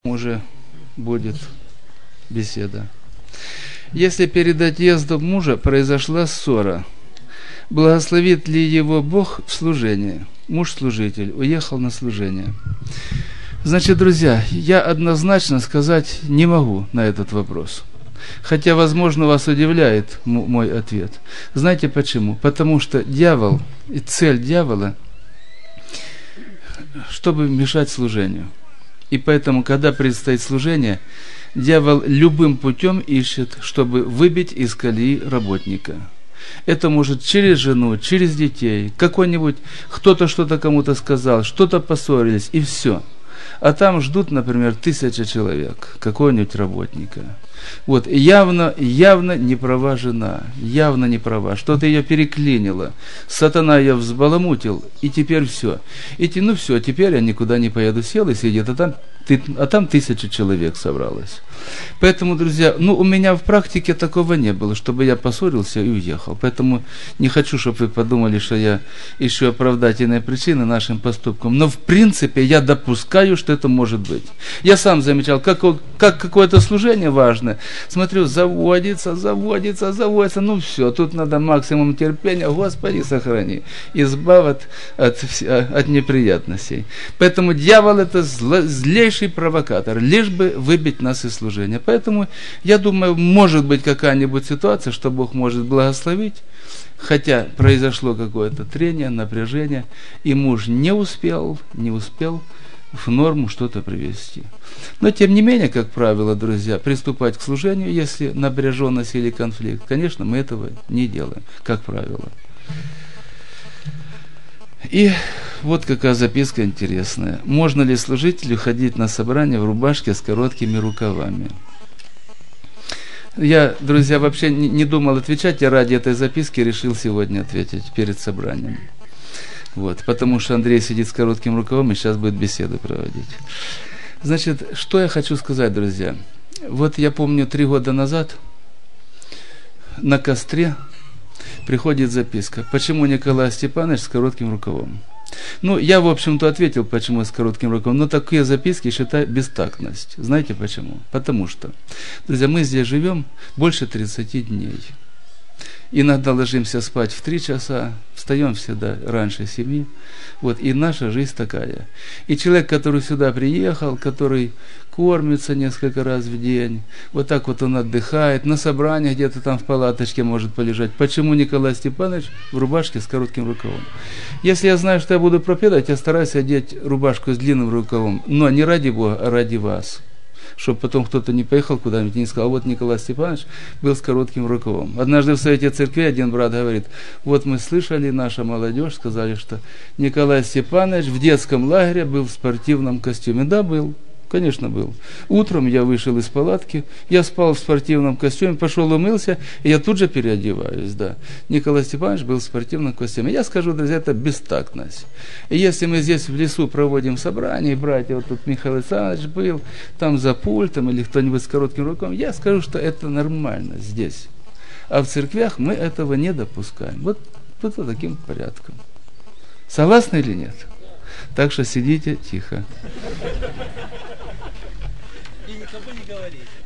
уже будет беседа. Если перед отъездом мужа произошла ссора, благословит ли его Бог в служении? Муж-служитель уехал на служение. Значит, друзья, я однозначно сказать не могу на этот вопрос. Хотя, возможно, вас удивляет мой ответ. Знаете почему? Потому что дьявол, и цель дьявола, чтобы мешать служению. И поэтому, когда предстоит служение, дьявол любым путем ищет, чтобы выбить из колеи работника. Это может через жену, через детей, какой-нибудь, кто-то что-то кому-то сказал, что-то поссорились, и все. А там ждут, например, 1000 человек, какого-нибудь работника. Вот, явно не права жена, явно не права, что-то ее переклинило, сатана ее взбаламутил, и теперь все. Все, теперь я никуда не поеду, сел и сидит, а там 1000 человек собралось. Поэтому, друзья, у меня в практике такого не было, чтобы я поссорился и уехал. Поэтому не хочу, чтобы вы подумали, что я ищу оправдательные причины нашим поступкам. Но в принципе я допускаю, что это может быть. Я сам замечал, как какое-то служение важное. Смотрю, заводится. Все, тут надо максимум терпения. Господи, сохрани. Избавь от неприятностей. Поэтому дьявол это злейший провокатор, лишь бы выбить нас из служения. Поэтому, я думаю, может быть какая-нибудь ситуация, что Бог может благословить, хотя произошло какое-то трение, напряжение, и муж не успел в норму что-то привести. Но, тем не менее, как правило, друзья, приступать к служению, если напряженность или конфликт, конечно, мы этого не делаем, как правило. И вот какая записка интересная. Можно ли служителю ходить на собрание в рубашке с короткими рукавами? Я, друзья, вообще не думал отвечать, я ради этой записки решил сегодня ответить перед собранием. Вот, потому что Андрей сидит с коротким рукавом и сейчас будет беседы проводить. Значит, что я хочу сказать, друзья. Вот я помню, 3 года назад на костре приходит записка. Почему Николай Степанович с коротким рукавом? Я, в общем-то, ответил, почему с коротким рукавом. Но такие записки считаю бестактность. Знаете почему? Потому что, друзья, мы здесь живем больше 30 дней. Иногда ложимся спать в 3 часа, встаем всегда раньше 7. Вот, и наша жизнь такая. И человек, который сюда приехал, который кормится несколько раз в день, вот так вот он отдыхает, на собрании где-то там в палаточке может полежать. Почему Николай Степанович в рубашке с коротким рукавом? Если я знаю, что я буду проповедовать, я стараюсь одеть рубашку с длинным рукавом, но не ради Бога, а ради вас. Чтобы потом кто-то не поехал куда-нибудь и не сказал, вот Николай Степанович был с коротким рукавом. Однажды в Совете Церкви один брат говорит, вот мы слышали, наша молодежь сказали, что Николай Степанович в детском лагере был в спортивном костюме. Да, был. Конечно, был. Утром я вышел из палатки, я спал в спортивном костюме, пошел умылся, и я тут же переодеваюсь, да. Николай Степанович был в спортивном костюме. Я скажу, друзья, это бестактность. И если мы здесь в лесу проводим собрание, братья, вот тут Михаил Александрович был, там за пультом, или кто-нибудь с коротким рукавом, я скажу, что это нормально здесь. А в церквях мы этого не допускаем. Вот таким порядком. Согласны или нет? Так что сидите тихо.